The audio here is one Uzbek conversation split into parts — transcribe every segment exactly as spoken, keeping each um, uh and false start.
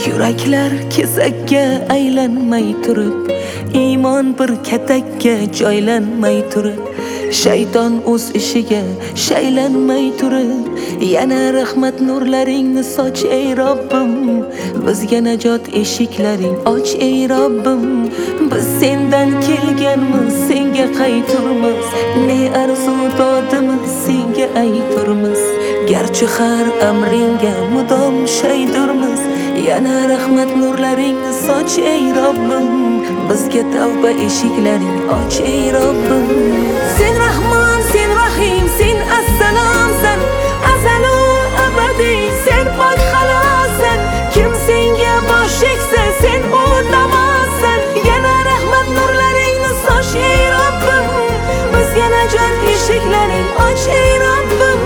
Yuraklar kesakka aylanmay turib, iymon bir katakka joylanmay turib, shayton o'z ishiga shaylanmay turib, yana rahmat nurlaringni soch ey Robbim, bizga najot eshiklaring och ey Robbim. Biz sendan kelganmiz, senga qayturmiz, ne arzu dodimiz senga ayturmiz. Garchi har amringga mudom shaydurmiz, yana rahmat nurlaringni soch ey Robbim, bizga tavba eshiklaring och ey Robbim. Sen Rahmon, sen Rahim, sen Assalomsan, azalu abadiy, sen pok xalosan. Kim senga bosh egsa, sen o'rtamazsan, yana rahmat nurlaringni soch ey Robbim, bizga najot eshiklaring och ey Robbim.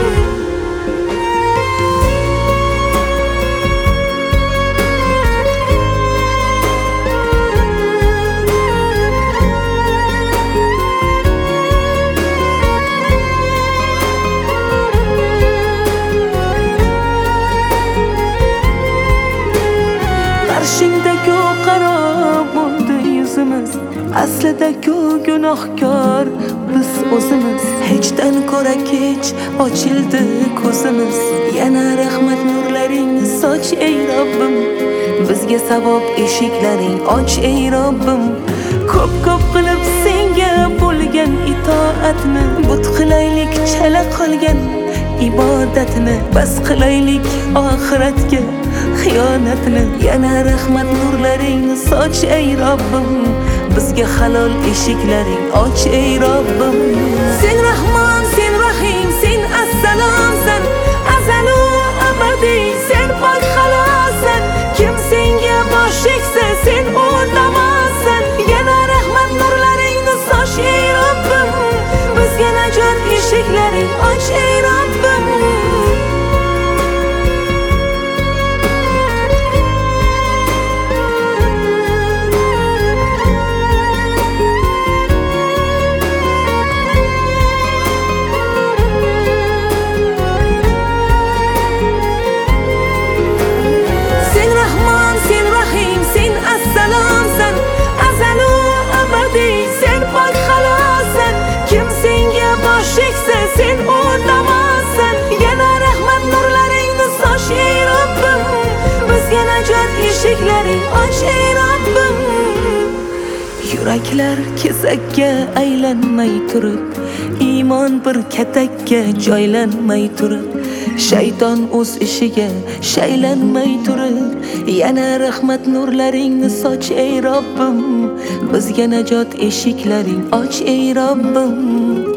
Qarshingda-ku qaro bo'ldi yuzimiz, aslida-ku gunohkor biz o'zimiz. Hechdan ko'ra kech ochildi ko'zimiz, yana rahmat nurlaringni soch ey Robbim, bizga savob eshiklaring och ey Robbim. Ko'p ko'p qilib senga bo'lgan itoatni, but qilaylik chala qolgan ibodatni, bas qilaylik oxiratga xiyonatni, yana rahmat nurlaringni soch ey Robbim, bizga halol eshiklaring och ey Robbim. Sen Rahmon, sen Rahim, sen Assalomsan, azalu abadiy, sen pok xalosan. Kim senga bosh egsa, sen o'rtamazsan, yana rahmat nurlaringni soch ey Robbim, bizga najot eshiklaring och ey Robbim. Assalomsan, azalu abadiy, sen pok xalosan. Kim senga bosh egsa, sen o'rtamazsan, yana rahmat nurlaringni soch ey Robbim, bizga najot eshiklaring och ey Robbim. Yuraklar kesakka aylanmay turib, iymon bir katakka joylanmay turib, shayton o'z ishiga shaylanmay turib, yana rahmat nurlaringni soch ey Robbim, bizga najot eshiklaring och ey Robbim.